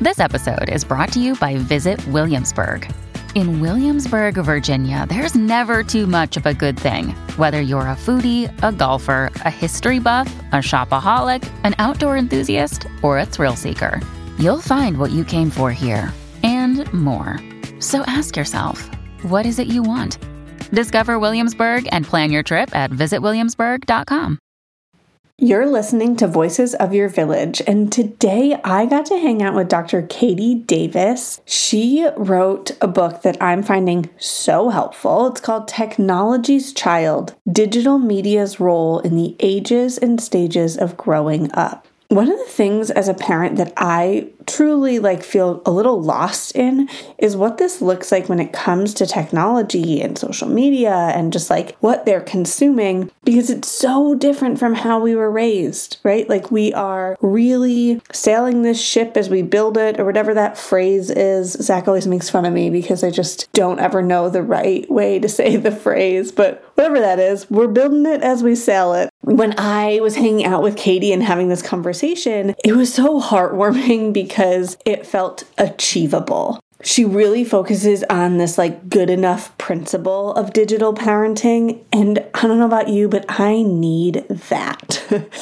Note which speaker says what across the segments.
Speaker 1: This episode is brought to you by Visit Williamsburg. In Williamsburg, Virginia, there's never too much of a good thing. Whether you're a foodie, a golfer, a history buff, a shopaholic, an outdoor enthusiast, or a thrill seeker, you'll find what you came for here and more. So ask yourself, what is it you want? Discover Williamsburg and plan your trip at visitwilliamsburg.com.
Speaker 2: You're listening to Voices of Your Village, and today I got to hang out with Dr. Katie Davis. She wrote a book that I'm finding so helpful. It's called Technology's Child: Digital Media's Role in the Ages and Stages of Growing Up. One of the things as a parent that I truly feel a little lost in is what this looks like when it comes to technology and social media and just what they're consuming, because it's so different from how we were raised, right? We are really sailing this ship as we build it, or whatever that phrase is. Zach always makes fun of me because I just don't ever know the right way to say the phrase, but whatever that is, we're building it as we sail it. When I was hanging out with Katie and having this conversation, it was so heartwarming because it felt achievable. She really focuses on this good enough principle of digital parenting. And I don't know about you, but I need that.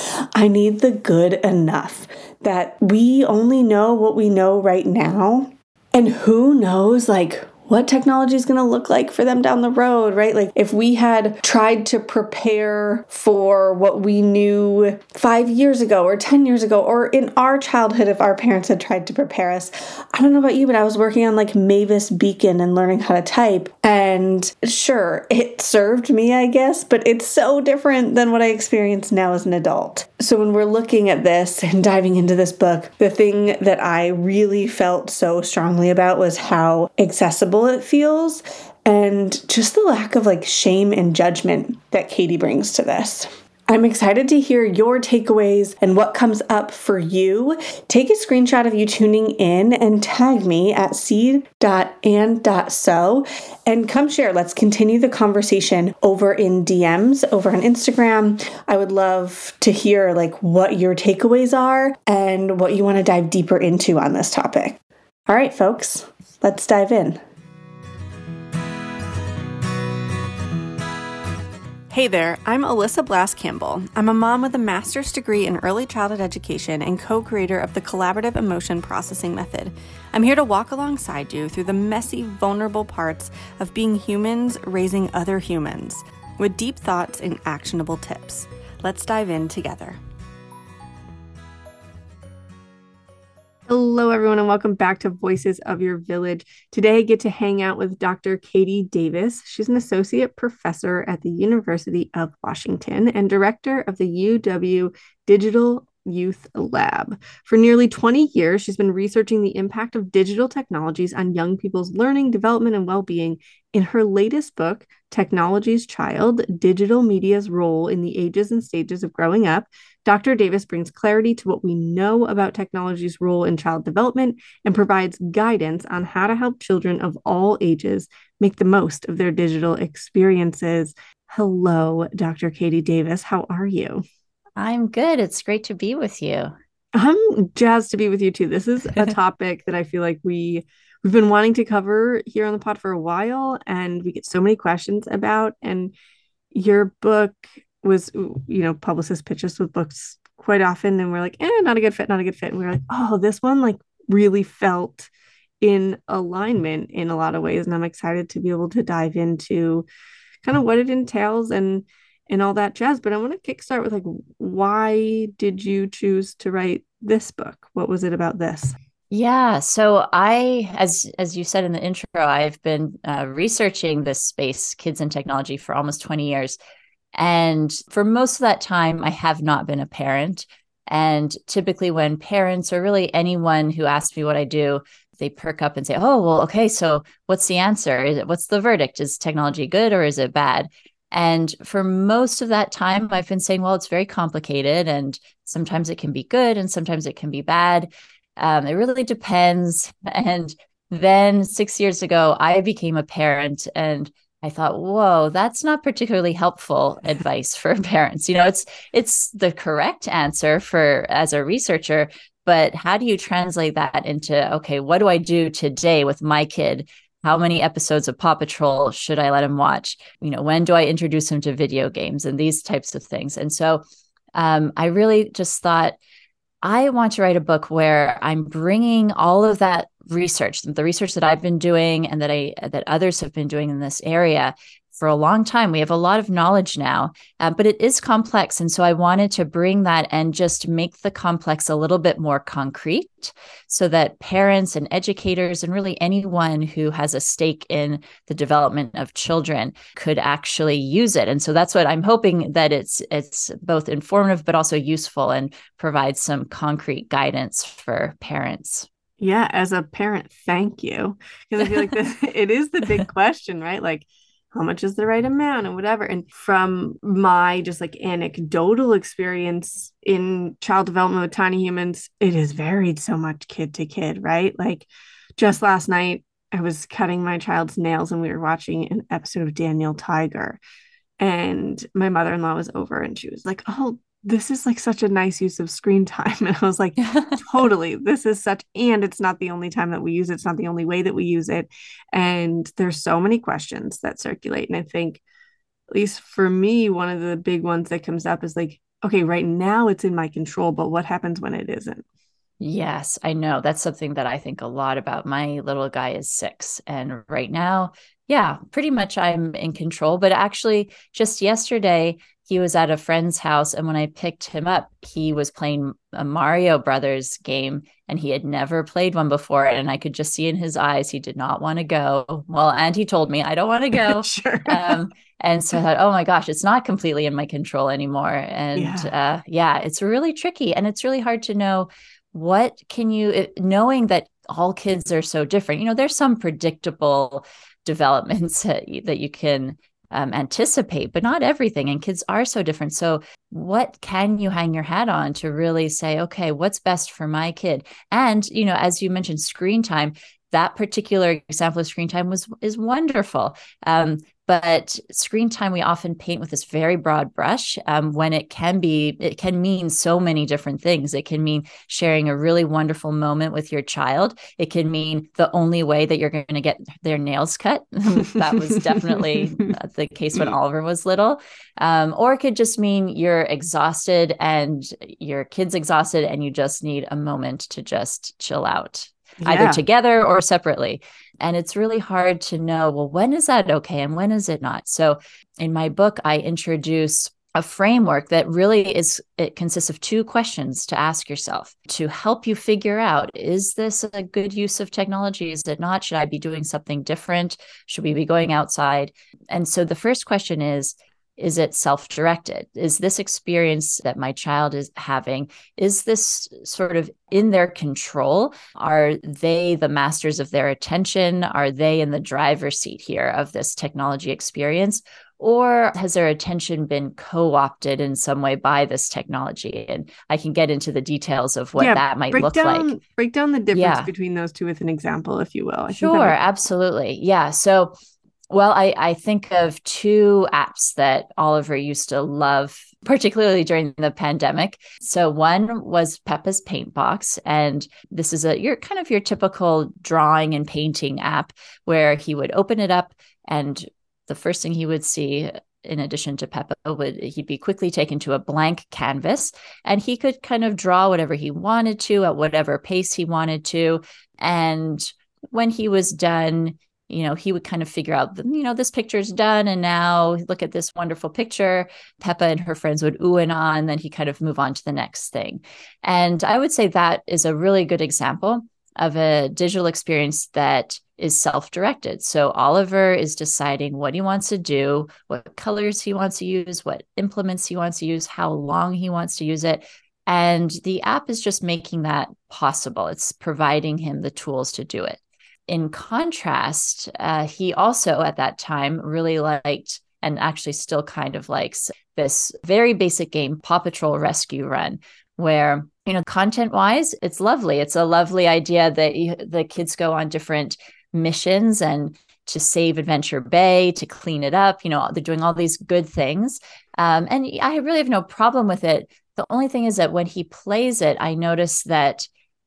Speaker 2: I need the good enough that we only know what we know right now. And who knows what technology is going to look like for them down the road, right? If we had tried to prepare for what we knew 5 years ago or 10 years ago, or in our childhood, if our parents had tried to prepare us, I don't know about you, but I was working on Mavis Beacon and learning how to type. And sure, it served me, I guess, but it's so different than what I experience now as an adult. So when we're looking at this and diving into this book, the thing that I really felt so strongly about was how accessible it feels, and just the lack of shame and judgment that Katie brings to this. I'm excited to hear your takeaways and what comes up for you. Take a screenshot of you tuning in and tag me at seed.and.so and come share. Let's continue the conversation over in DMs, over on Instagram. I would love to hear what your takeaways are and what you want to dive deeper into on this topic. All right, folks, let's dive in. Hey there, I'm Alyssa Blass-Campbell. I'm a mom with a master's degree in early childhood education and co-creator of the Collaborative Emotion Processing Method. I'm here to walk alongside you through the messy, vulnerable parts of being humans raising other humans with deep thoughts and actionable tips. Let's dive in together. Hello, everyone, and welcome back to Voices of Your Village. Today, I get to hang out with Dr. Katie Davis. She's an associate professor at the University of Washington and director of the UW Digital Youth Lab. For nearly 20 years, she's been researching the impact of digital technologies on young people's learning, development, and well-being. In her latest book, Technology's Child: Digital Media's Role in the Ages and Stages of Growing Up, Dr. Davis brings clarity to what we know about technology's role in child development and provides guidance on how to help children of all ages make the most of their digital experiences. Hello, Dr. Katie Davis. How are you?
Speaker 3: I'm good. It's great to be with you.
Speaker 2: I'm jazzed to be with you too. This is a topic that I feel like we've been wanting to cover here on the pod for a while, and we get so many questions about. And your book was, publicists pitch us with books quite often, and we're like, not a good fit, not a good fit. And we were like, oh, this one really felt in alignment in a lot of ways. And I'm excited to be able to dive into kind of what it entails and all that jazz. But I want to kickstart with why did you choose to write this book? What was it about this?
Speaker 3: Yeah, so as you said in the intro, I've been researching this space, kids and technology, for almost 20 years. And for most of that time, I have not been a parent. And typically when parents, or really anyone who asks me what I do, they perk up and say, oh, well, okay, so what's the answer? What's the verdict? Is technology good or is it bad? And for most of that time, I've been saying, well, it's very complicated, and sometimes it can be good and sometimes it can be bad. It really depends. And then 6 years ago, I became a parent, and I thought, whoa, that's not particularly helpful advice for parents. It's the correct answer as a researcher, But how do you translate that into, okay, what do I do today with my kid? How many episodes of Paw Patrol should I let him watch? When do I introduce him to video games and these types of things? And so I really just thought, I want to write a book where I'm bringing all of that research, the research that I've been doing and that others have been doing in this area for a long time. We have a lot of knowledge now, but it is complex. And so I wanted to bring that and just make the complex a little bit more concrete so that parents and educators and really anyone who has a stake in the development of children could actually use it. And so that's what I'm hoping, that it's both informative, but also useful and provides some concrete guidance for parents.
Speaker 2: Yeah, as a parent, thank you. Because I feel like it is the big question, right? Like, how much is the right amount and whatever. And from my just like anecdotal experience in child development with tiny humans, it has varied so much kid to kid, right? Like just last night, I was cutting my child's nails and we were watching an episode of Daniel Tiger. And my mother-in-law was over and she was like, oh, this is like such a nice use of screen time. And I was like, totally, this is and it's not the only time that we use it. It's not the only way that we use it. And there's so many questions that circulate. And I think, at least for me, one of the big ones that comes up is like, okay, right now it's in my control, but what happens when it isn't?
Speaker 3: Yes, I know. That's something that I think a lot about. My little guy is 6. And right now, yeah, pretty much I'm in control. But actually, just yesterday, he was at a friend's house. And when I picked him up, he was playing a Mario Brothers game and he had never played one before. And I could just see in his eyes, he did not want to go. Well, and he told me, I don't want to go.
Speaker 2: Sure.
Speaker 3: And so I thought, oh my gosh, it's not completely in my control anymore. And it's really tricky. And it's really hard to know knowing that all kids are so different. There's some predictable developments that you can anticipate, but not everything. And kids are so different. So what can you hang your hat on to really say, okay, what's best for my kid? And, as you mentioned, screen time, that particular example of screen time is wonderful. But screen time, we often paint with this very broad brush when it can mean so many different things. It can mean sharing a really wonderful moment with your child. It can mean the only way that you're going to get their nails cut. That was definitely the case when Oliver was little. Or it could just mean you're exhausted and your kid's exhausted and you just need a moment to just chill out. Either together or separately. And it's really hard to know, well, when is that okay? And when is it not? So in my book, I introduce a framework that really it consists of 2 questions to ask yourself to help you figure out, is this a good use of technology? Is it not? Should I be doing something different? Should we be going outside? And so the first question is it self-directed? Is this experience that my child is having, is this sort of in their control? Are they the masters of their attention? Are they in the driver's seat here of this technology experience? Or has their attention been co-opted in some way by this technology? And I can get into the details of what that might look like.
Speaker 2: Break down the difference between those two with an example, if you will.
Speaker 3: Sure, absolutely. Yeah. So well, I think of 2 apps that Oliver used to love, particularly during the pandemic. So one was Peppa's Paint Box, and this is your typical drawing and painting app where he would open it up, and the first thing he would see, in addition to Peppa, he'd be quickly taken to a blank canvas, and he could kind of draw whatever he wanted to at whatever pace he wanted to. And when he was done, he would kind of figure out, this picture's done. And now look at this wonderful picture. Peppa and her friends would ooh and ah, and then he kind of move on to the next thing. And I would say that is a really good example of a digital experience that is self-directed. So Oliver is deciding what he wants to do, what colors he wants to use, what implements he wants to use, how long he wants to use it. And the app is just making that possible. It's providing him the tools to do it. In contrast, he also at that time really liked, and actually still kind of likes, this very basic game, Paw Patrol Rescue Run, where, content-wise, it's lovely. It's a lovely idea that the kids go on different missions and to save Adventure Bay, to clean it up. They're doing all these good things. And I really have no problem with it. The only thing is that when he plays it, I notice that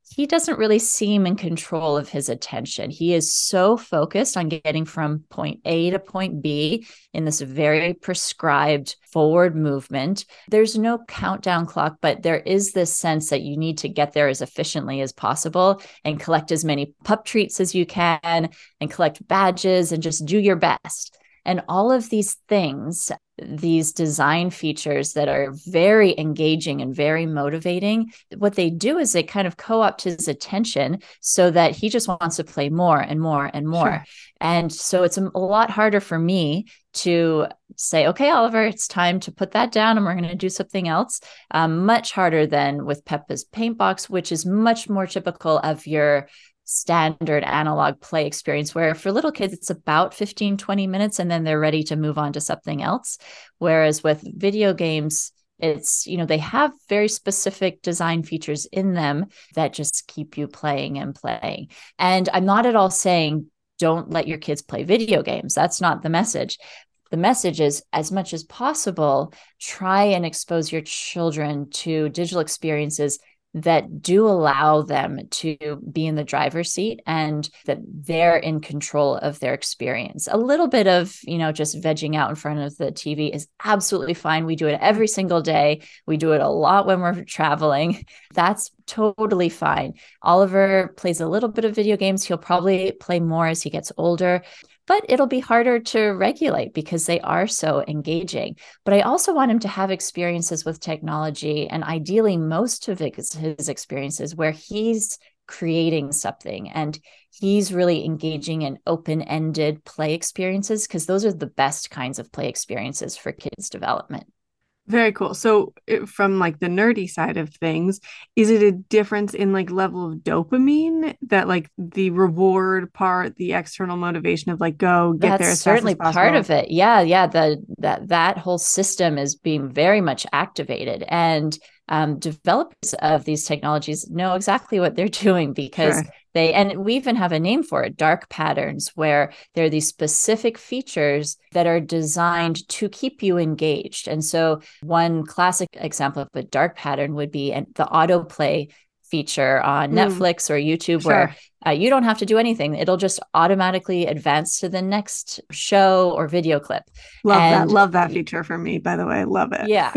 Speaker 3: he doesn't really seem in control of his attention. He is so focused on getting from point A to point B in this very prescribed forward movement. There's no countdown clock, but there is this sense that you need to get there as efficiently as possible and collect as many pup treats as you can and collect badges and just do your best. And all of these things, these design features that are very engaging and very motivating, what they do is they kind of co-opt his attention so that he just wants to play more and more and more. Sure. And so it's a lot harder for me to say, okay, Oliver, it's time to put that down and we're going to do something else. Much harder than with Peppa's Paint Box, which is much more typical of your standard analog play experience, where for little kids, it's about 15-20 minutes and then they're ready to move on to something else. Whereas with video games, it's, they have very specific design features in them that just keep you playing and playing. And I'm not at all saying don't let your kids play video games. That's not the message. The message is, as much as possible, try and expose your children to digital experiences that do allow them to be in the driver's seat and that they're in control of their experience. A little bit of, just vegging out in front of the TV is absolutely fine. We do it every single day. We do it a lot when we're traveling. That's totally fine. Oliver plays a little bit of video games. He'll probably play more as he gets older, but it'll be harder to regulate because they are so engaging. But I also want him to have experiences with technology, and ideally most of his experiences where he's creating something and he's really engaging in open-ended play experiences, because those are the best kinds of play experiences for kids' development.
Speaker 4: Very cool. So from like the nerdy side of things, is it a difference in like level of dopamine that like the reward part, the external motivation of like, go get there as fast as possible?
Speaker 3: That's certainly part of it. Yeah. That whole system is being very much activated, and developers of these technologies know exactly what they're doing because and we even have a name for it, dark patterns, where there are these specific features that are designed to keep you engaged. And so one classic example of a dark pattern would be the autoplay feature on Netflix or YouTube, where you don't have to do anything. It'll just automatically advance to the next show or video clip.
Speaker 4: Love that feature for me, by the way. I love it.
Speaker 3: Yeah.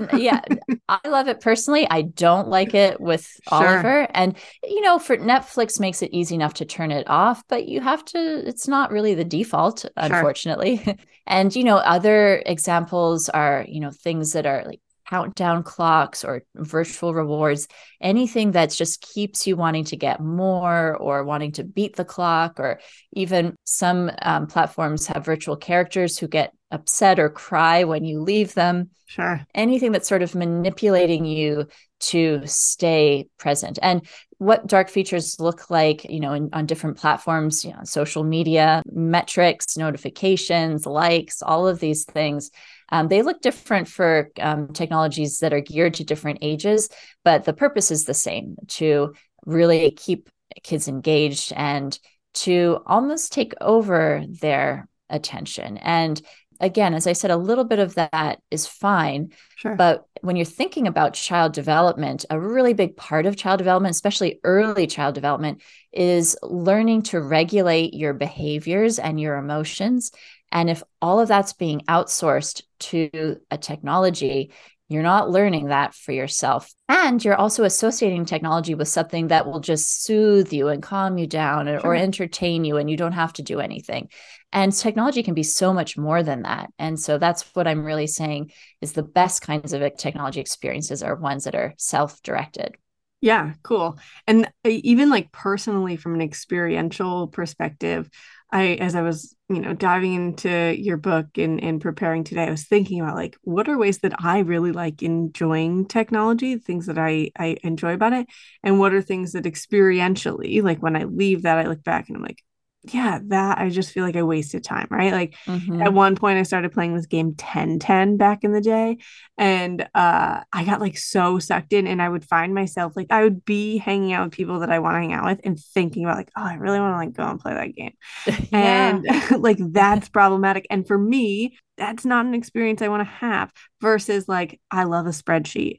Speaker 3: I love it personally. I don't like it with Oliver. And, for Netflix makes it easy enough to turn it off, but it's not really the default, unfortunately. And, other examples are, things that are like countdown clocks or virtual rewards, anything that just keeps you wanting to get more or wanting to beat the clock, or even some platforms have virtual characters who get upset or cry when you leave them. Anything that's sort of manipulating you to stay present. And what dark features look like, on different platforms, social media, metrics, notifications, likes, all of these things. They look different for technologies that are geared to different ages, but the purpose is the same, to really keep kids engaged and to almost take over their attention. And again, as I said, a little bit of that is fine. But when you're thinking about child development, a really big part of child development, especially early child development, is learning to regulate your behaviors and your emotions. And if all of that's being outsourced to a technology, you're not learning that for yourself. And you're also associating technology with something that will just soothe you and calm you down or entertain you, and you don't have to do anything. And technology can be so much more than that. And so that's what I'm really saying is the best kinds of technology experiences are ones that are self-directed.
Speaker 4: Yeah, cool. And even like personally, from an experiential perspective, as I was, diving into your book and preparing today, I was thinking about like, what are ways that I really like enjoying technology, things that I enjoy about it, and what are things that experientially, like when I leave that, I look back and I'm like, yeah, that I just feel like I wasted time, right? Like at one point I started playing this game 10-10 back in the day, and I got like so sucked in, and I would find myself like I would be hanging out with people that I want to hang out with and thinking about like, oh, I really want to like go and play that game. And like that's problematic. And for me, that's not an experience I want to have, versus like I love a spreadsheet.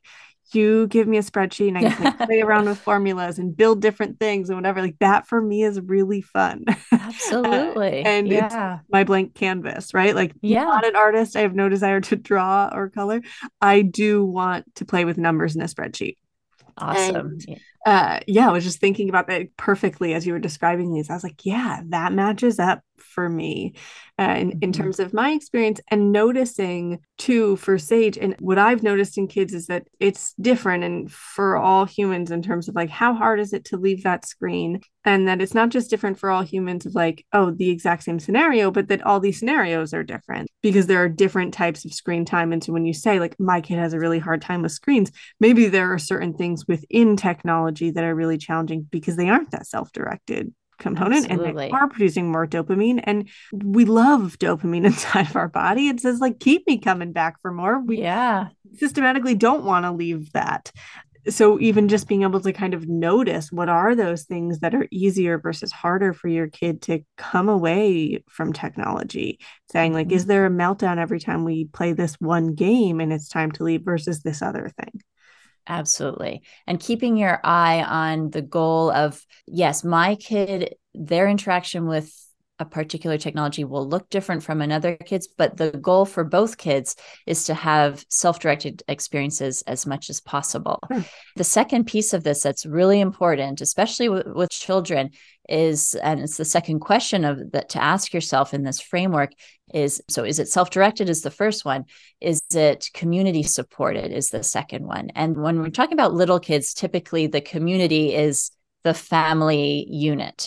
Speaker 4: you give me a spreadsheet and I can like play around with formulas and build different things and whatever. Like that for me is really fun.
Speaker 3: Absolutely.
Speaker 4: And it's my blank canvas, right? Like not an artist. I have no desire to draw or color. I do want to play with numbers in a spreadsheet.
Speaker 3: Awesome.
Speaker 4: And, I was just thinking about that perfectly as you were describing these. I was like, yeah, that matches up for me in terms of my experience, and noticing too for Sage. And what I've noticed in kids is that it's different and for all humans in terms of like, how hard is it to leave that screen? And that it's not just different for all humans of like, oh, the exact same scenario, but that all these scenarios are different because there are different types of screen time. And so when you say like, my kid has a really hard time with screens, maybe there are certain things within technology that are really challenging because they aren't that self-directed component. Absolutely. And they are producing more dopamine, and we love dopamine inside of our body. It says like, keep me coming back for more. We systematically don't want to leave that. So even just being able to kind of notice what are those things that are easier versus harder for your kid to come away from technology, saying like, is there a meltdown every time we play this one game and it's time to leave versus this other thing?
Speaker 3: Absolutely. And keeping your eye on the goal of, yes, my kid, their interaction with a particular technology will look different from another kid's, but the goal for both kids is to have self-directed experiences as much as possible. The second piece of this that's really important, especially with children, is, and it's the second question of that to ask yourself in this framework is, so is it self-directed is the first one, is it community supported is the second one. And when we're talking about little kids, typically the community is the family unit.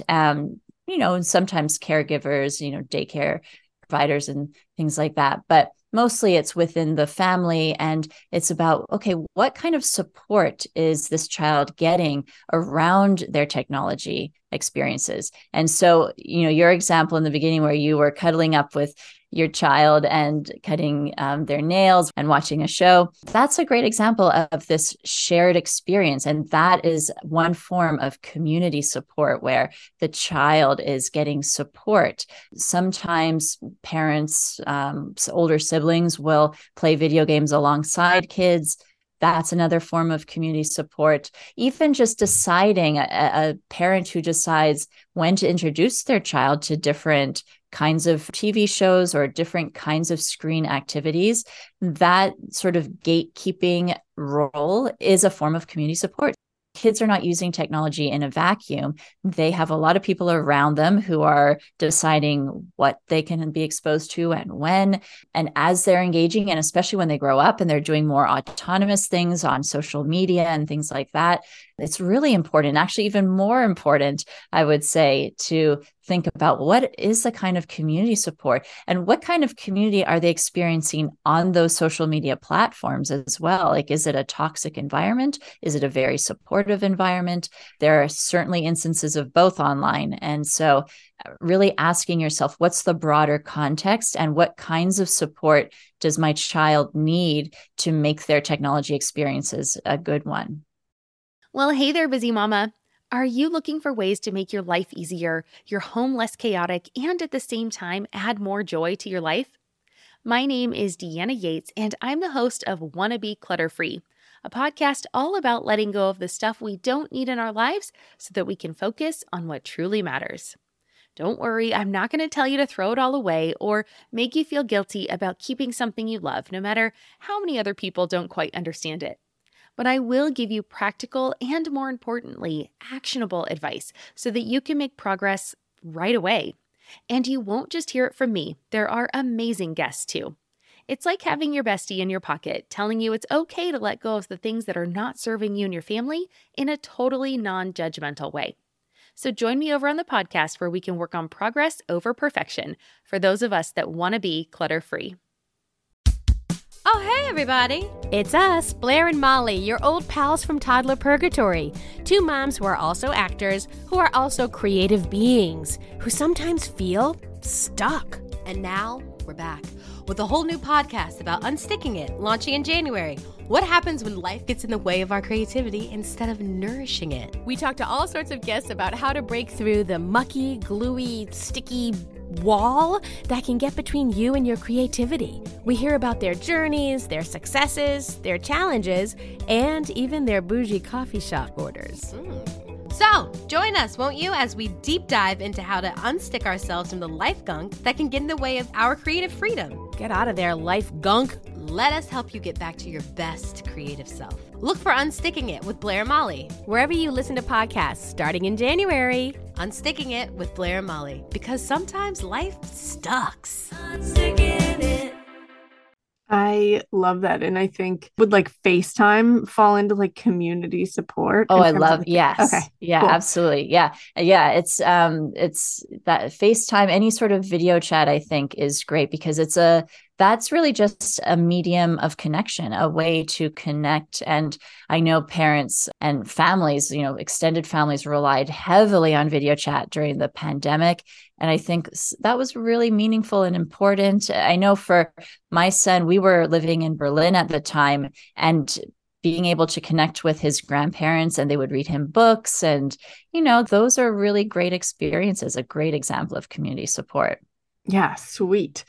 Speaker 3: And sometimes caregivers, daycare providers and things like that. But mostly it's within the family, and it's about, okay, what kind of support is this child getting around their technology experiences? And so, your example in the beginning where you were cuddling up with your child and cutting their nails and watching a show, that's a great example of this shared experience. And that is one form of community support where the child is getting support. Sometimes parents, older siblings will play video games alongside kids. That's another form of community support. Even just deciding, a parent who decides when to introduce their child to different kinds of TV shows or different kinds of screen activities, that sort of gatekeeping role is a form of community support. Kids are not using technology in a vacuum. They have a lot of people around them who are deciding what they can be exposed to and when. And as they're engaging, and especially when they grow up and they're doing more autonomous things on social media and things like that, it's really important, actually even more important, I would say, to think about what is the kind of community support and what kind of community are they experiencing on those social media platforms as well. Like, is it a toxic environment? Is it a very supportive environment? There are certainly instances of both online. And so really asking yourself, what's the broader context and what kinds of support does my child need to make their technology experiences a good one?
Speaker 5: Well, hey there, busy mama. Are you looking for ways to make your life easier, your home less chaotic, and at the same time add more joy to your life? My name is Deanna Yates, and I'm the host of Wanna Be Clutter Free, a podcast all about letting go of the stuff we don't need in our lives so that we can focus on what truly matters. Don't worry, I'm not going to tell you to throw it all away or make you feel guilty about keeping something you love, no matter how many other people don't quite understand it. But I will give you practical and, more importantly, actionable advice so that you can make progress right away. And you won't just hear it from me. There are amazing guests too. It's like having your bestie in your pocket telling you it's okay to let go of the things that are not serving you and your family in a totally non-judgmental way. So join me over on the podcast where we can work on progress over perfection for those of us that want to be clutter-free.
Speaker 6: Oh, hey, everybody. It's us, Blair and Molly, your old pals from Toddler Purgatory. Two moms who are also actors, who are also creative beings, who sometimes feel stuck. And now we're back with a whole new podcast about unsticking it, launching in January. What happens when life gets in the way of our creativity instead of nourishing it? We talk to all sorts of guests about how to break through the mucky, gluey, sticky wall that can get between you and your creativity. We hear about their journeys, their successes, their challenges, and even their bougie coffee shop orders.
Speaker 7: So, join us, won't you, as we deep dive into how to unstick ourselves from the life gunk that can get in the way of our creative freedom.
Speaker 6: Get out of there, life gunk.
Speaker 7: Let us help you get back to your best creative self. Look for Unsticking It with Blair and Molly.
Speaker 6: Wherever you listen to podcasts, starting in January.
Speaker 7: Unsticking It with Blair and Molly, because sometimes life sucks.
Speaker 4: I love that. And I think would like FaceTime fall into like community support?
Speaker 3: Oh, I love, yes.
Speaker 4: Okay.
Speaker 3: Yeah,
Speaker 4: cool.
Speaker 3: absolutely. Yeah. Yeah. It's that FaceTime, any sort of video chat, I think is great because that's really just a medium of connection, a way to connect. And I know parents and families, extended families relied heavily on video chat during the pandemic. And I think that was really meaningful and important. I know for my son, we were living in Berlin at the time and being able to connect with his grandparents, and they would read him books. And, those are really great experiences, a great example of community support.
Speaker 4: Yeah, sweet.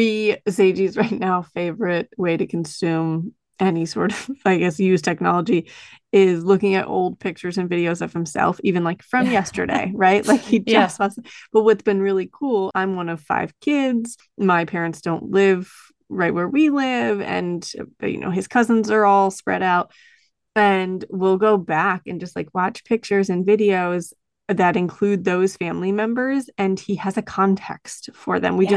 Speaker 4: Seiji's right now favorite way to consume any sort of, I guess, use technology is looking at old pictures and videos of himself, even like from yesterday, right? Like he just wants. But what's been really cool, I'm one of 5 kids. My parents don't live right where we live, and his cousins are all spread out. And we'll go back and just like watch pictures and videos that include those family members, and he has a context for them. We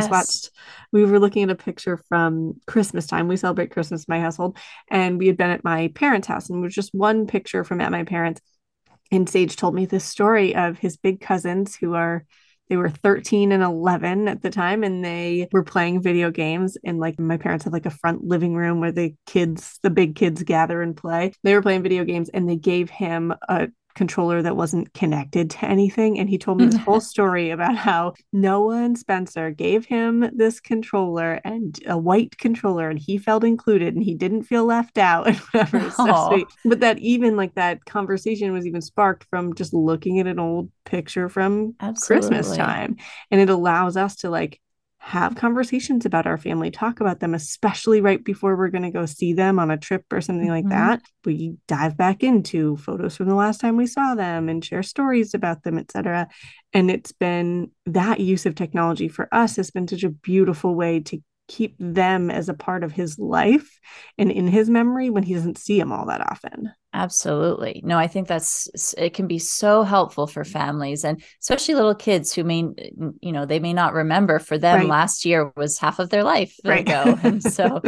Speaker 4: were looking at a picture from Christmas time. We celebrate Christmas in my household, and we had been at my parents' house, and it was just one picture from at my parents'. And Sage told me this story of his big cousins they were 13 and 11 at the time, and they were playing video games. And like my parents have like a front living room where the big kids gather and play. They were playing video games, and they gave him a controller that wasn't connected to anything. And he told me this whole story about how Noah and Spencer gave him this controller, and a white controller, and he felt included and he didn't feel left out and whatever. It's so sweet. But that even like that conversation was even sparked from just looking at an old picture from Christmas time. And it allows us to like have conversations about our family, talk about them, especially right before we're going to go see them on a trip or something like that. We dive back into photos from the last time we saw them and share stories about them, etc. And it's been that use of technology for us has been such a beautiful way to keep them as a part of his life and in his memory when he doesn't see them all that often.
Speaker 3: Absolutely. No, I think it can be so helpful for families, and especially little kids who they may not remember. For them, last year was half of their life ago. And so,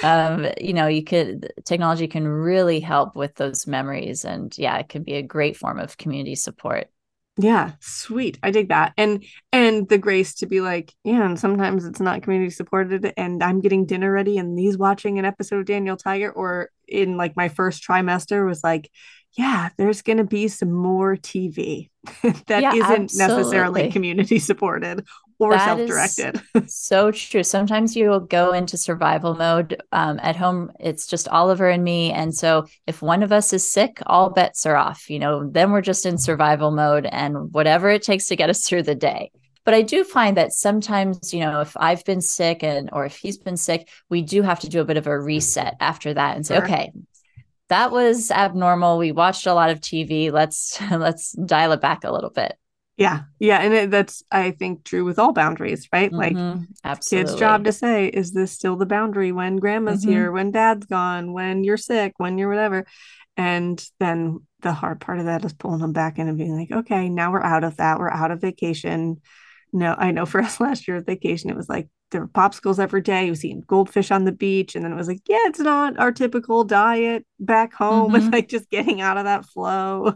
Speaker 3: technology can really help with those memories. And yeah, it can be a great form of community support.
Speaker 4: Yeah, sweet. I dig that. And the grace to be like, yeah, and sometimes it's not community supported, and I'm getting dinner ready and he's watching an episode of Daniel Tiger, or in like my first trimester was like, yeah, there's going to be some more TV that isn't necessarily community supported or self-directed.
Speaker 3: So true. Sometimes you'll go into survival mode. At home, it's just Oliver and me. And so if one of us is sick, all bets are off. Then we're just in survival mode and whatever it takes to get us through the day. But I do find that sometimes, if I've been sick or if he's been sick, we do have to do a bit of a reset after that and say, okay, that was abnormal. We watched a lot of TV. Let's dial it back a little bit.
Speaker 4: Yeah. Yeah. And that's, I think, true with all boundaries, right? Like
Speaker 3: absolutely.
Speaker 4: Kids' job to say, is this still the boundary when grandma's here, when dad's gone, when you're sick, when you're whatever. And then the hard part of that is pulling them back in and being like, okay, now we're out of that. We're out of vacation. No, I know for us last year at vacation, it was like there were popsicles every day. We was eating goldfish on the beach. And then it was like, yeah, it's not our typical diet back home. And like just getting out of that flow.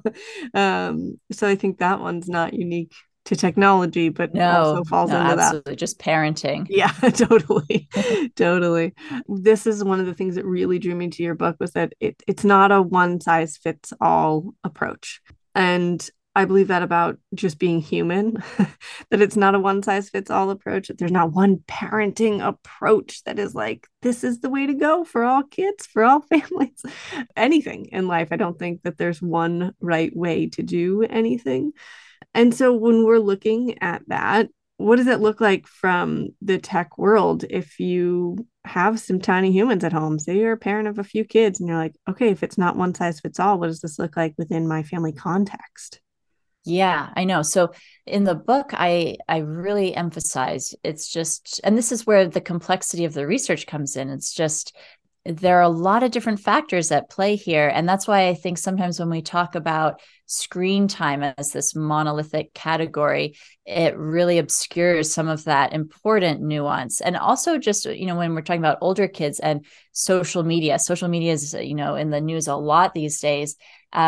Speaker 4: So I think that one's not unique to technology, but also falls into
Speaker 3: absolutely.
Speaker 4: that.
Speaker 3: Just parenting.
Speaker 4: Yeah, totally. Totally. This is one of the things that really drew me to your book, was that it's not a one size fits all approach. And I believe that about just being human, that it's not a one size fits all approach. There's not one parenting approach that is like, this is the way to go for all kids, for all families, anything in life. I don't think that there's one right way to do anything. And so when we're looking at that, what does it look like from the tech world if you have some tiny humans at home? Say you're a parent of a few kids and you're like, okay, if it's not one size fits all, what does this look like within my family context?
Speaker 3: Yeah, I know. So in the book, I really emphasize it's just, and this is where the complexity of the research comes in. It's just there are a lot of different factors at play here. And that's why I think sometimes when we talk about screen time as this monolithic category, it really obscures some of that important nuance. And also just, when we're talking about older kids and social media is, in the news a lot these days,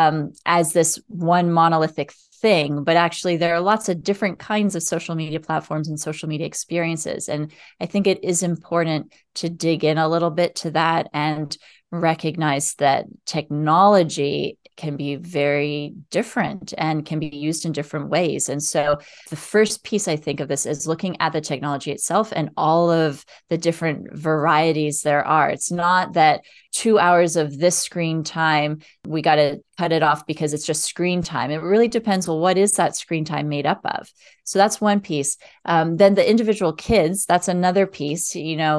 Speaker 3: as this one monolithic thing, but actually there are lots of different kinds of social media platforms and social media experiences. And I think it is important to dig in a little bit to that and recognize that technology can be very different and can be used in different ways. And so the first piece I think of this is looking at the technology itself and all of the different varieties there are. It's not that 2 hours of this screen time, we got to cut it off because it's just screen time. It really depends. Well, what is that screen time made up of? So that's one piece. Then the individual kids, that's another piece.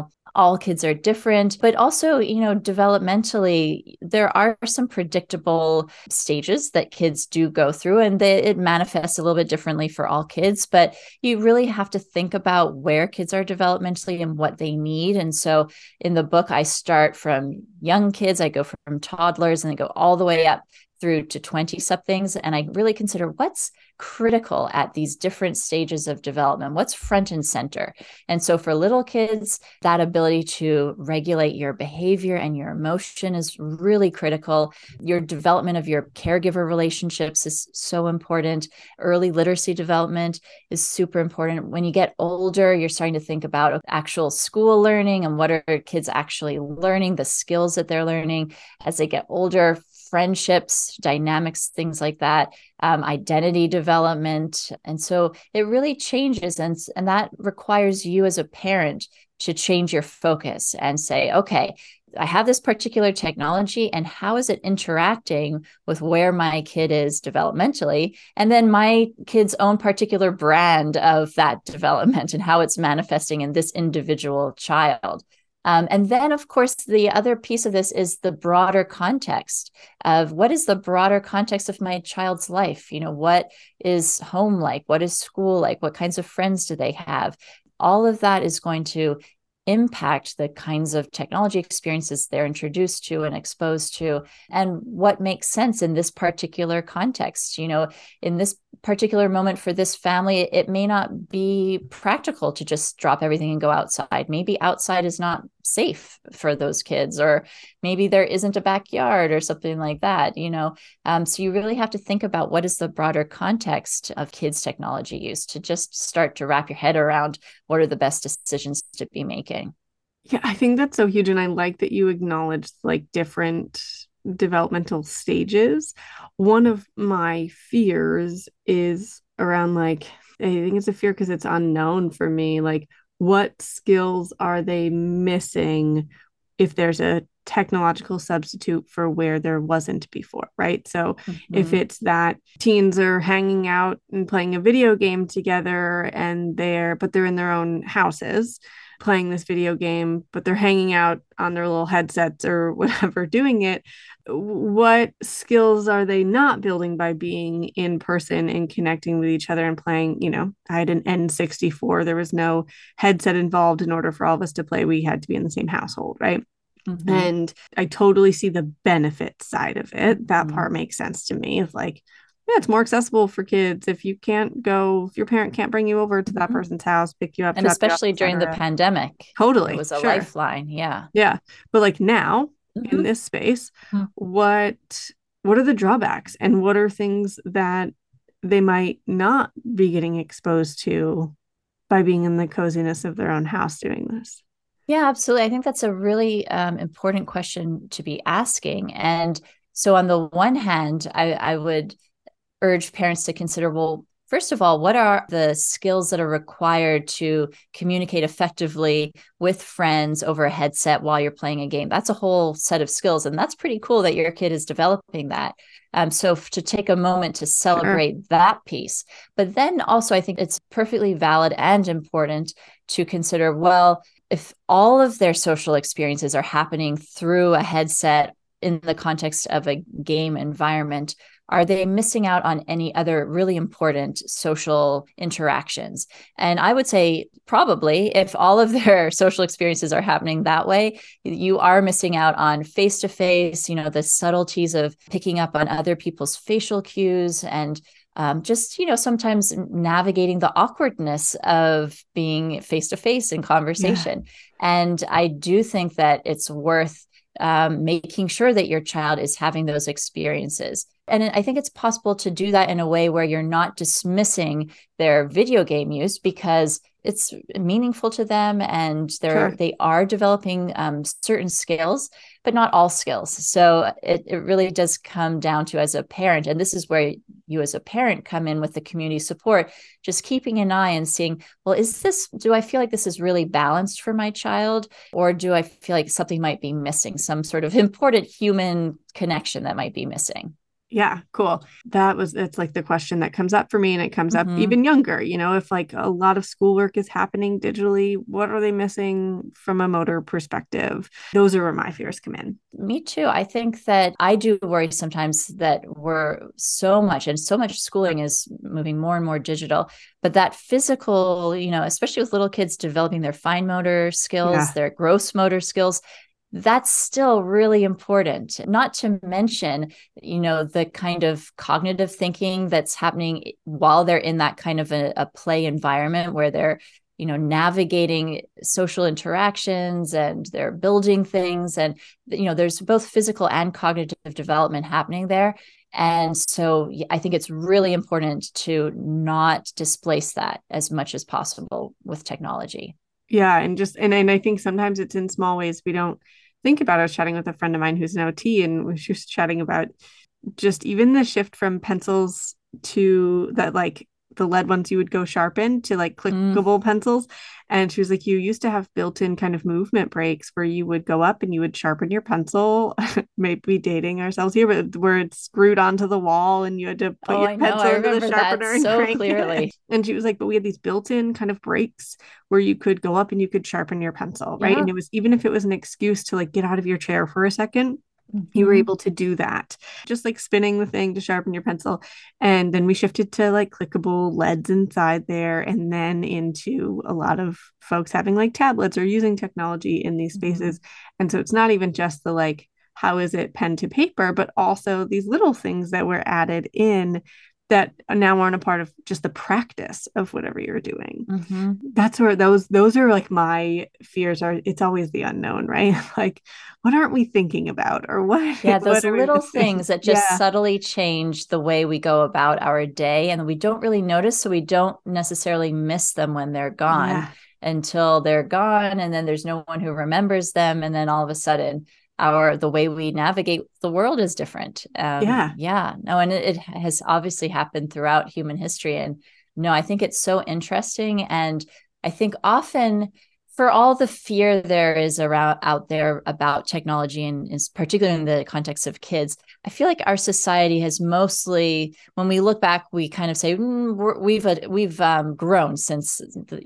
Speaker 3: All kids are different, but also, developmentally, there are some predictable stages that kids do go through, and it manifests a little bit differently for all kids. But you really have to think about where kids are developmentally and what they need. And so in the book, I start from young kids, I go from toddlers, and I go all the way up through to 20 somethings. And I really consider what's critical at these different stages of development, what's front and center. And so for little kids, that ability to regulate your behavior and your emotion is really critical. Your development of your caregiver relationships is so important. Early literacy development is super important. When you get older, you're starting to think about actual school learning and what are kids actually learning, the skills that they're learning as they get older, friendships, dynamics, things like that, identity development. And so it really changes. And that requires you as a parent to change your focus and say, okay, I have this particular technology and how is it interacting with where my kid is developmentally? And then my kid's own particular brand of that development and how it's manifesting in this individual child. And then, of course, the other piece of this is the broader context of what is the broader context of my child's life? What is home like? What is school like? What kinds of friends do they have? All of that is going to impact the kinds of technology experiences they're introduced to and exposed to, and what makes sense in this particular context. In this particular moment for this family, it may not be practical to just drop everything and go outside. Maybe outside is not safe for those kids, or maybe there isn't a backyard or something like that. So you really have to think about what is the broader context of kids' technology use to just start to wrap your head around what are the best decisions to be making.
Speaker 4: Yeah, I think that's so huge. And I like that you acknowledged like different developmental stages. One of my fears is around like, I think it's a fear because it's unknown for me. Like, what skills are they missing if there's a technological substitute for where there wasn't before, right? So if it's that teens are hanging out and playing a video game together and they're in their own houses playing this video game, but they're hanging out on their little headsets or whatever doing it, what skills are they not building by being in person and connecting with each other and playing? I had an N64. There was no headset involved in order for all of us to play. We had to be in the same household, right? Mm-hmm. And I totally see the benefit side of it. That part makes sense to me. Of like, yeah, it's more accessible for kids if your parent can't bring you over to that person's house, pick you up.
Speaker 3: And especially during the pandemic.
Speaker 4: Totally.
Speaker 3: It was a lifeline. Yeah.
Speaker 4: Yeah. But like now in this space, what are the drawbacks and what are things that they might not be getting exposed to by being in the coziness of their own house doing this?
Speaker 3: Yeah, absolutely. I think that's a really important question to be asking. And so on the one hand, I would urge parents to consider, well, first of all, what are the skills that are required to communicate effectively with friends over a headset while you're playing a game? That's a whole set of skills. And that's pretty cool that your kid is developing that. So to take a moment to celebrate that piece. But then also, I think it's perfectly valid and important to consider, well, if all of their social experiences are happening through a headset in the context of a game environment, are they missing out on any other really important social interactions? And I would say probably, if all of their social experiences are happening that way, you are missing out on face-to-face, the subtleties of picking up on other people's facial cues and just, sometimes navigating the awkwardness of being face-to-face in conversation. Yeah. And I do think that it's worth making sure that your child is having those experiences. And I think it's possible to do that in a way where you're not dismissing their video game use, because it's meaningful to them and they are developing certain skills, but not all skills. So it really does come down to, as a parent, and this is where you as a parent come in with the community support, just keeping an eye and seeing, well, do I feel like this is really balanced for my child? Or do I feel like something might be missing, some sort of important human connection that might be missing?
Speaker 4: Yeah, cool. It's like the question that comes up for me, and it comes up even younger, if like a lot of schoolwork is happening digitally, what are they missing from a motor perspective? Those are where my fears come in.
Speaker 3: Me too. I think that I do worry sometimes that so much schooling is moving more and more digital, but that physical, especially with little kids developing their fine motor skills, their gross motor skills, that's still really important. Not to mention, the kind of cognitive thinking that's happening while they're in that kind of a play environment where they're, navigating social interactions and they're building things. And, there's both physical and cognitive development happening there. And so I think it's really important to not displace that as much as possible with technology.
Speaker 4: Yeah. And I think sometimes it's in small ways we don't think about. I was chatting with a friend of mine who's an OT, and she was chatting about just even the shift from pencils to that, like the lead ones you would go sharpen to like clickable pencils. And she was like, you used to have built-in kind of movement breaks where you would go up and you would sharpen your pencil, maybe dating ourselves here, but where it's screwed onto the wall and you had to put your pencil into the sharpener and crank
Speaker 3: clearly.
Speaker 4: It. And she was like, but we had these built-in kind of breaks where you could go up and you could sharpen your pencil, right? And it was, even if it was an excuse to like get out of your chair for a second, you were able to do that, just like spinning the thing to sharpen your pencil. And then we shifted to like clickable LEDs inside there, and then into a lot of folks having like tablets or using technology in these spaces. And so it's not even just the like, how is it pen to paper, but also these little things that were added in that now aren't a part of just the practice of whatever you're doing. That's where those are like my fears are. It's always the unknown, right? Like, what aren't we thinking about, or what?
Speaker 3: Yeah, those
Speaker 4: what
Speaker 3: little things that just subtly change the way we go about our day, and we don't really notice, so we don't necessarily miss them when they're gone until they're gone, and then there's no one who remembers them, and then all of a sudden the way we navigate the world is different. And it has obviously happened throughout human history. And I think it's so interesting. And I think often, for all the fear there is out there about technology, and is particularly in the context of kids, I feel like our society has mostly, when we look back, we kind of say we've grown since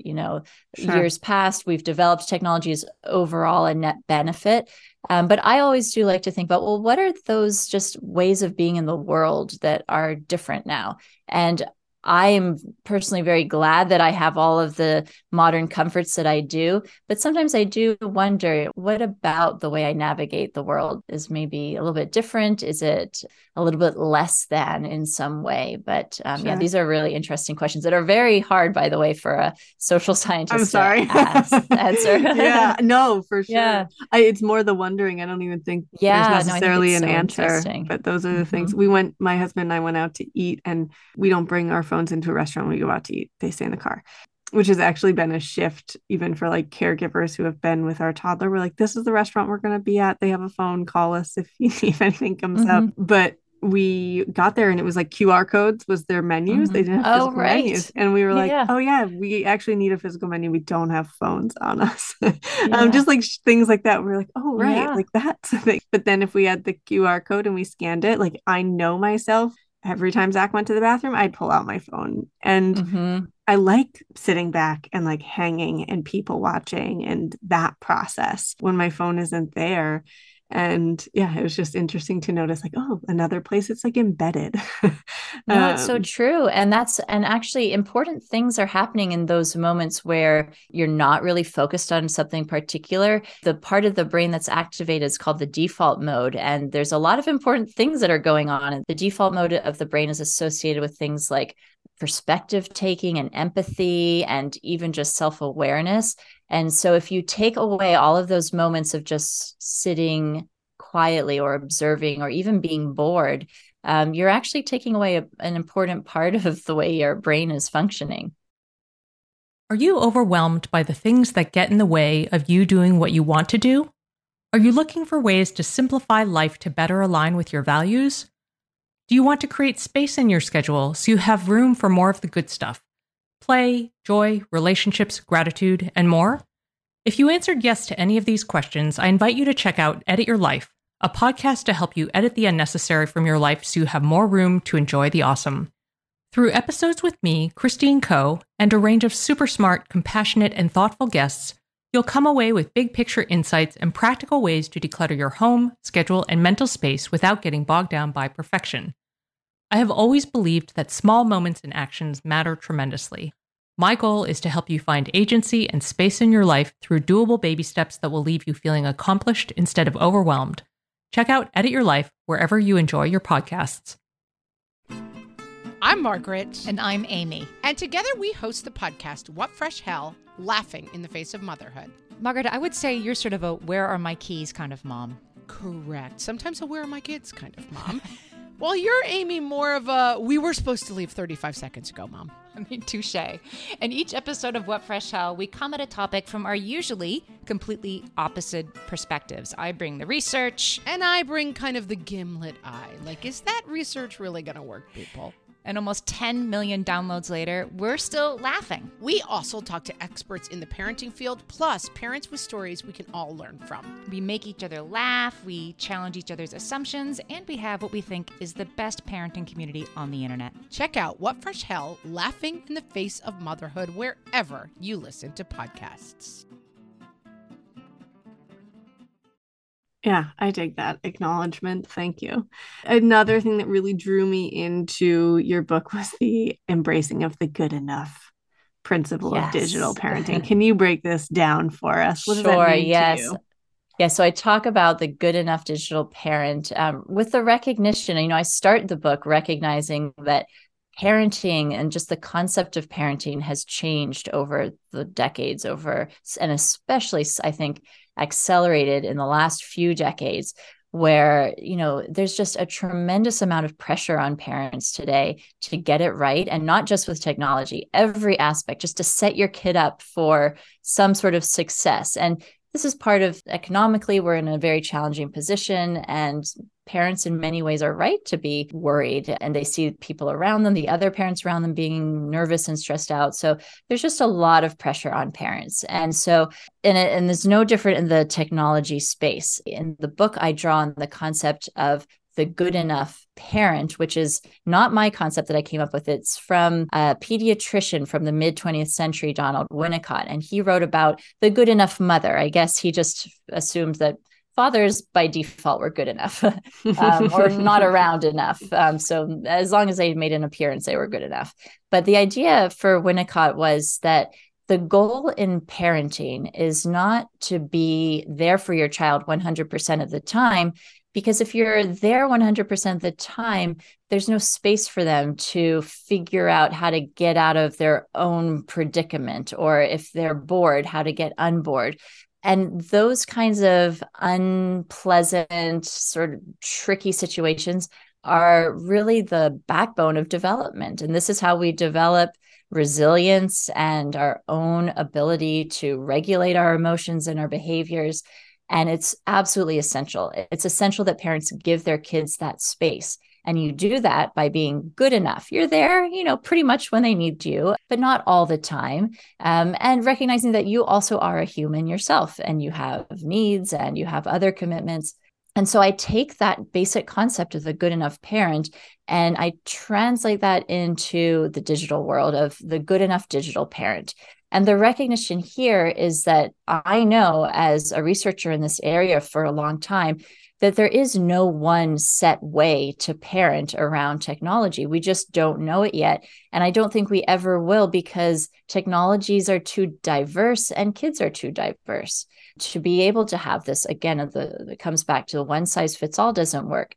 Speaker 3: years past. We've developed technologies overall a net benefit. But I always do like to think about, well, what are those just ways of being in the world that are different now? And I am personally very glad that I have all of the modern comforts that I do. But sometimes I do wonder, what about the way I navigate the world is maybe a little bit different? Is it a little bit less than in some way? But these are really interesting questions that are very hard, by the way, for a social scientist to answer.
Speaker 4: Yeah, no, for sure. Yeah. It's more the wondering. I don't even think there's necessarily an answer. But those are the things. My husband and I went out to eat, and we don't bring our phones into a restaurant when we go out to eat. They stay in the car, which has actually been a shift even for like caregivers who have been with our toddler. We're like, this is the restaurant we're going to be at. They have a phone. Call us if anything comes up. But we got there and it was like QR codes was their menus. They didn't have physical menus. And we were like, oh yeah, we actually need a physical menu. We don't have phones on us. Just like things like that. We're like, oh, right. Like that's the thing. But then if we had the QR code and we scanned it, like I know myself, every time Zach went to the bathroom, I'd pull out my phone. And I like sitting back and like hanging and people watching and that process when my phone isn't there. And yeah, it was just interesting to notice like, oh, another place it's like embedded.
Speaker 3: No, it's so true. And actually important things are happening in those moments where you're not really focused on something particular. The part of the brain that's activated is called the default mode. And there's a lot of important things that are going on. And the default mode of the brain is associated with things like perspective taking and empathy and even just self-awareness. And so if you take away all of those moments of just sitting quietly or observing or even being bored, you're actually taking away an important part of the way your brain is functioning.
Speaker 8: Are you overwhelmed by the things that get in the way of you doing what you want to do? Are you looking for ways to simplify life to better align with your values? Do you want to create space in your schedule so you have room for more of the good stuff? Play, joy, relationships, gratitude, and more? If you answered yes to any of these questions, I invite you to check out Edit Your Life, a podcast to help you edit the unnecessary from your life so you have more room to enjoy the awesome. Through episodes with me, Christine Coe, and a range of super smart, compassionate, and thoughtful guests, you'll come away with big picture insights and practical ways to declutter your home, schedule, and mental space without getting bogged down by perfection. I have always believed that small moments and actions matter tremendously. My goal is to help you find agency and space in your life through doable baby steps that will leave you feeling accomplished instead of overwhelmed. Check out Edit Your Life wherever you enjoy your podcasts.
Speaker 9: I'm Margaret.
Speaker 10: And I'm Amy.
Speaker 9: And together we host the podcast, What Fresh Hell? Laughing in the Face of Motherhood.
Speaker 10: Margaret, I would say you're sort of a where are my keys kind of mom.
Speaker 9: Correct. Sometimes a where are my kids kind of mom. Well, you're, Amy, more of a we were supposed to leave 35 seconds ago, mom.
Speaker 10: I mean, touche. In each episode of What Fresh Hell, we come at a topic from our usually completely opposite perspectives. I bring the research.
Speaker 9: And I bring kind of the gimlet eye. Like, is that research really going to work, people?
Speaker 10: And almost 10 million downloads later, we're still laughing.
Speaker 9: We also talk to experts in the parenting field, plus parents with stories we can all learn from.
Speaker 10: We make each other laugh, we challenge each other's assumptions, and we have what we think is the best parenting community on the internet.
Speaker 9: Check out What Fresh Hell? Laughing in the Face of Motherhood wherever you listen to podcasts.
Speaker 4: Yeah, I dig that acknowledgement. Thank you. Another thing that really drew me into your book was the embracing of the good enough principle of digital parenting. Can you break this down for us? What does that mean to you?
Speaker 3: Yeah, so I talk about the good enough digital parent with the recognition, I start the book recognizing that parenting and just the concept of parenting has changed over the decades and especially, I think, accelerated in the last few decades where, there's just a tremendous amount of pressure on parents today to get it right. And not just with technology, every aspect, just to set your kid up for some sort of success. And this is part of economically, we're in a very challenging position, and parents in many ways are right to be worried, and they see people around them, the other parents around them being nervous and stressed out. So there's just a lot of pressure on parents. And so, and there's no different in the technology space. In the book, I draw on the concept of the good enough parent, which is not my concept that I came up with. It's from a pediatrician from the mid 20th century, Donald Winnicott. And he wrote about the good enough mother. I guess he just assumed that fathers by default were good enough or not around enough. So as long as they made an appearance, they were good enough. But the idea for Winnicott was that the goal in parenting is not to be there for your child 100% of the time, because if you're there 100% of the time, there's no space for them to figure out how to get out of their own predicament, or if they're bored, how to get unbored. And those kinds of unpleasant, sort of tricky situations are really the backbone of development. And this is how we develop resilience and our own ability to regulate our emotions and our behaviors. And it's absolutely essential. It's essential that parents give their kids that space. And you do that by being good enough. You're there, pretty much when they need you, but not all the time. And recognizing that you also are a human yourself and you have needs and you have other commitments. And so I take that basic concept of the good enough parent and I translate that into the digital world of the good enough digital parent. And the recognition here is that I know, as a researcher in this area for a long time, that there is no one set way to parent around technology. We just don't know it yet. And I don't think we ever will, because technologies are too diverse and kids are too diverse to be able to have this. Again, it comes back to the one size fits all doesn't work.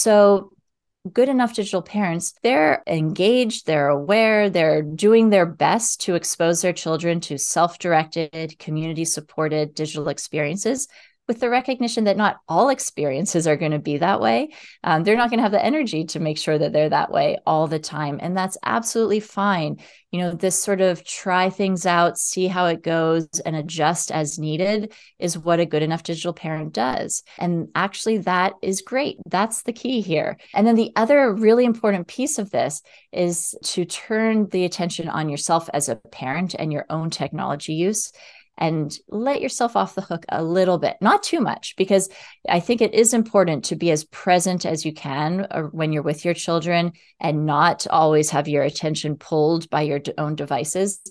Speaker 3: So good enough digital parents, they're engaged, they're aware, they're doing their best to expose their children to self-directed, community-supported digital experiences, with the recognition that not all experiences are going to be that way. They're not going to have the energy to make sure that they're that way all the time. And that's absolutely fine. This sort of try things out, see how it goes, and adjust as needed is what a good enough digital parent does. And actually, that is great. That's the key here. And then the other really important piece of this is to turn the attention on yourself as a parent and your own technology use, and let yourself off the hook a little bit, not too much, because I think it is important to be as present as you can when you're with your children and not always have your attention pulled by your own devices.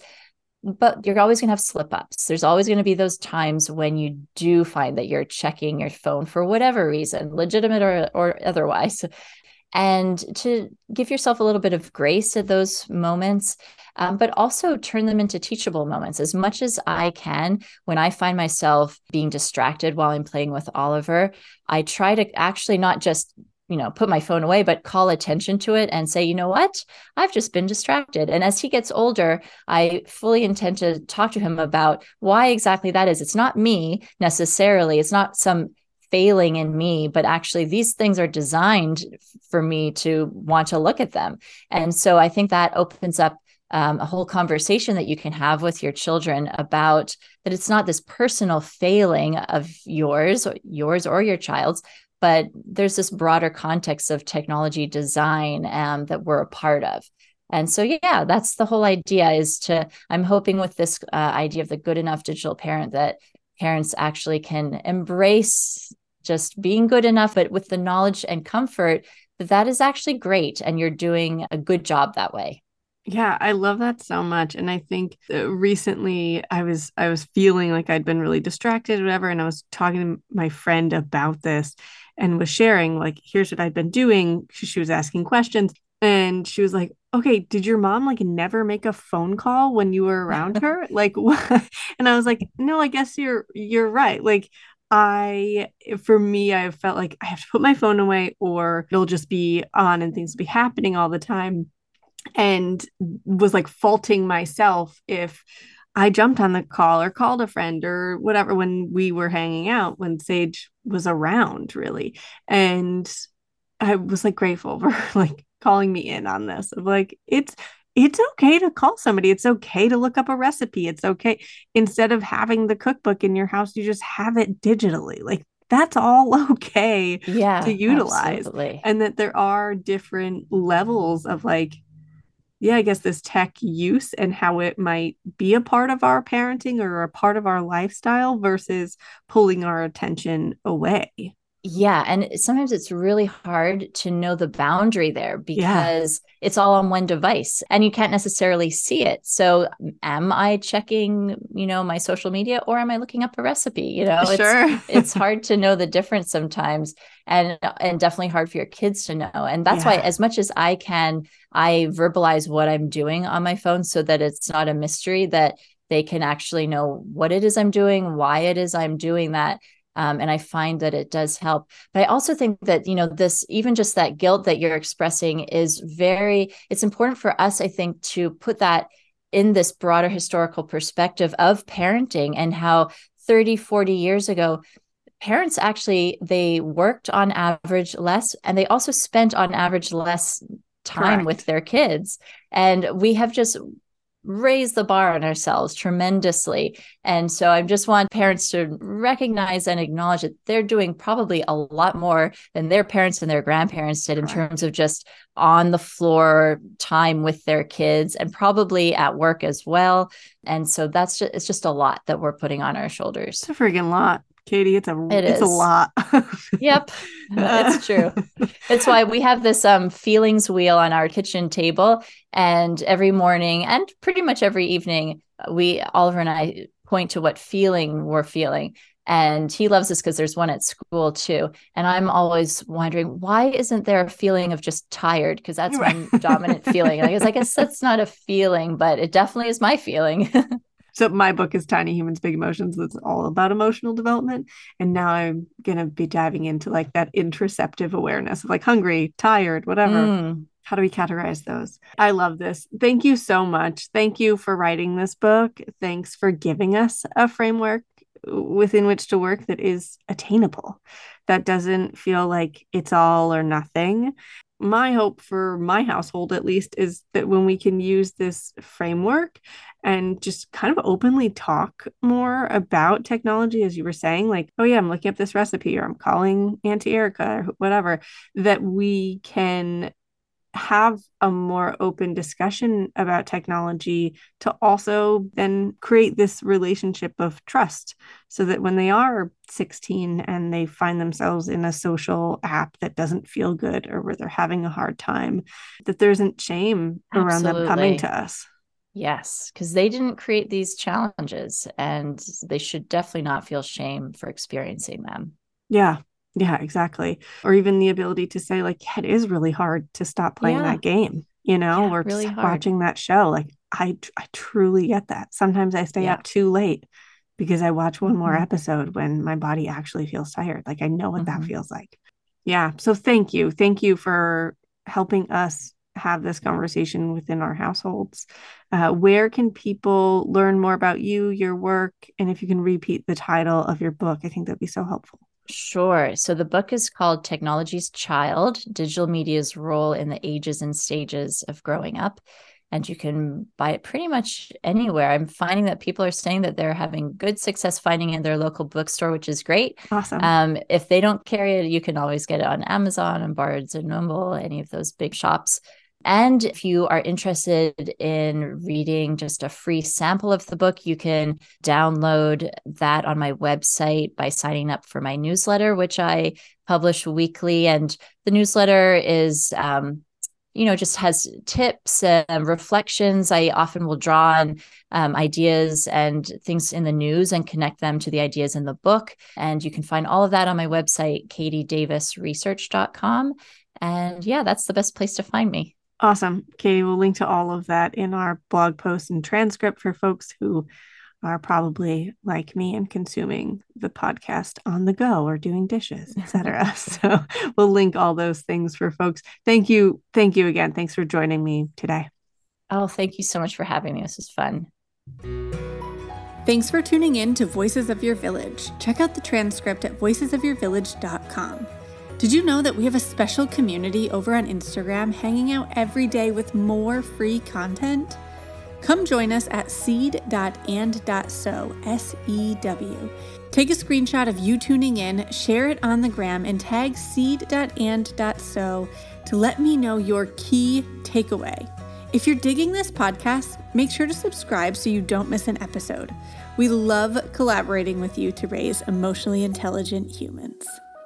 Speaker 3: But you're always going to have slip ups. There's always going to be those times when you do find that you're checking your phone for whatever reason, legitimate or otherwise. And to give yourself a little bit of grace at those moments, but also turn them into teachable moments as much as I can. When I find myself being distracted while I'm playing with Oliver, I try to actually not just, put my phone away, but call attention to it and say, you know what, I've just been distracted. And as he gets older, I fully intend to talk to him about why exactly that is. It's not me necessarily. It's not some failing in me, but actually these things are designed for me to want to look at them. And so I think that opens up a whole conversation that you can have with your children about that. It's not this personal failing of yours or your child's, but there's this broader context of technology design that we're a part of. And so, yeah, that's the whole idea I'm hoping with this idea of the good enough digital parent that parents actually can embrace just being good enough, but with the knowledge and comfort that is actually great. And you're doing a good job that way.
Speaker 4: Yeah, I love that so much. And I think recently I was feeling like I'd been really distracted or whatever. And I was talking to my friend about this and was sharing, like, here's what I'd been doing. She was asking questions and she was like, okay, did your mom never make a phone call when you were around her? Like, what? And I was like, no, I guess you're right. Like, for me, I felt like I have to put my phone away or it'll just be on and things will be happening all the time. And was faulting myself if I jumped on the call or called a friend or whatever when we were hanging out, when Sage was around, really. And I was grateful for calling me in on this of it's okay to call somebody. It's okay to look up a recipe. It's okay. Instead of having the cookbook in your house, you just have it digitally. That's all okay to utilize.
Speaker 3: Absolutely.
Speaker 4: And that there are different levels of I guess this tech use and how it might be a part of our parenting or a part of our lifestyle versus pulling our attention away.
Speaker 3: Yeah. And sometimes it's really hard to know the boundary there because it's all on one device and you can't necessarily see it. So am I checking, my social media or am I looking up a recipe?
Speaker 4: Sure.
Speaker 3: It's hard to know the difference sometimes and definitely hard for your kids to know. And that's why as much as I can, I verbalize what I'm doing on my phone so that it's not a mystery, that they can actually know what it is I'm doing, why it is I'm doing that. And I find that it does help. But I also think that, this, even just that guilt that you're expressing it's important for us, I think, to put that in this broader historical perspective of parenting and how 30, 40 years ago, parents actually, they worked on average less, and they also spent on average less time with their kids. And we have just raise the bar on ourselves tremendously. And so I just want parents to recognize and acknowledge that they're doing probably a lot more than their parents and their grandparents did in terms of just on the floor time with their kids, and probably at work as well. And so it's just a lot that we're putting on our shoulders.
Speaker 4: It's a friggin' lot, Katie. It's a lot.
Speaker 3: Yep, it's true. It's why we have this feelings wheel on our kitchen table, and every morning and pretty much every evening, Oliver and I point to what feeling we're feeling. And he loves this because there's one at school too. And I'm always wondering, why isn't there a feeling of just tired? Because that's my dominant feeling. I guess that's not a feeling, but it definitely is my feeling.
Speaker 4: So my book is Tiny Humans, Big Emotions. That's all about emotional development. And now I'm going to be diving into like that interoceptive awareness of like hungry, tired, whatever. How do we categorize those? I love this. Thank you so much. Thank you for writing this book. Thanks for giving us a framework within which to work that is attainable, that doesn't feel like it's all or nothing. My hope for my household, at least, is that when we can use this framework and just kind of openly talk more about technology, as you were saying, like, oh yeah, I'm looking up this recipe, or I'm calling Auntie Erica, or whatever, that we can have a more open discussion about technology to also then create this relationship of trust, so that when they are 16 and they find themselves in a social app that doesn't feel good, or where they're having a hard time, that there isn't shame around them coming to us.
Speaker 3: Yes, because they didn't create these challenges, and they should definitely not feel shame for experiencing them.
Speaker 4: Yeah, exactly. Or even the ability to say, like, yeah, it is really hard to stop playing that game, or
Speaker 3: really
Speaker 4: just
Speaker 3: hard.
Speaker 4: watching that show. Like, I truly get that. Sometimes I stay up too late because I watch one more episode when my body actually feels tired. Like, I know what that feels like. Yeah. So thank you. Thank you for helping us have this conversation within our households. Where can people learn more about you, your work? And if you can repeat the title of your book, I think that'd be so helpful.
Speaker 3: Sure. So the book is called Technology's Child: Digital Media's Role in the Ages and Stages of Growing Up. And you can buy it pretty much anywhere. I'm finding that people are saying that they're having good success finding it in their local bookstore, which is great.
Speaker 4: Awesome.
Speaker 3: If they don't carry it, you can always get it on Amazon and Barnes and Noble, any of those big shops. And if you are interested in reading just a free sample of the book, you can download that on my website by signing up for my newsletter, which I publish weekly. And the newsletter is, just has tips and reflections. I often will draw on ideas and things in the news and connect them to the ideas in the book. And you can find all of that on my website, katiedavisresearch.com. And yeah, that's the best place to find me.
Speaker 4: Awesome. Katie, we'll link to all of that in our blog post and transcript for folks who are probably like me and consuming the podcast on the go or doing dishes, etc. So we'll link all those things for folks. Thank you. Thank you again. Thanks for joining me today.
Speaker 3: Oh, thank you so much for having me. This was fun.
Speaker 2: Thanks for tuning in to Voices of Your Village. Check out the transcript at voicesofyourvillage.com. Did you know that we have a special community over on Instagram hanging out every day with more free content? Come join us at seed.and.so, S-E-W. Take a screenshot of you tuning in, share it on the gram, and tag seed.and.so to let me know your key takeaway. If you're digging this podcast, make sure to subscribe so you don't miss an episode. We love collaborating with you to raise emotionally intelligent humans.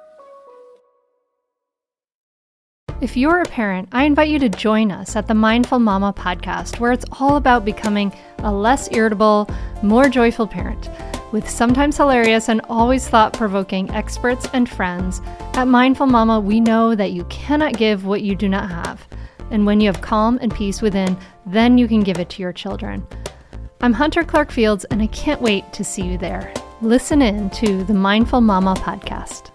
Speaker 11: If you're a parent, I invite you to join us at the Mindful Mama podcast, where it's all about becoming a less irritable, more joyful parent. With sometimes hilarious and always thought-provoking experts and friends, at Mindful Mama, we know that you cannot give what you do not have. And when you have calm and peace within, then you can give it to your children. I'm Hunter Clark Fields, and I can't wait to see you there. Listen in to the Mindful Mama podcast.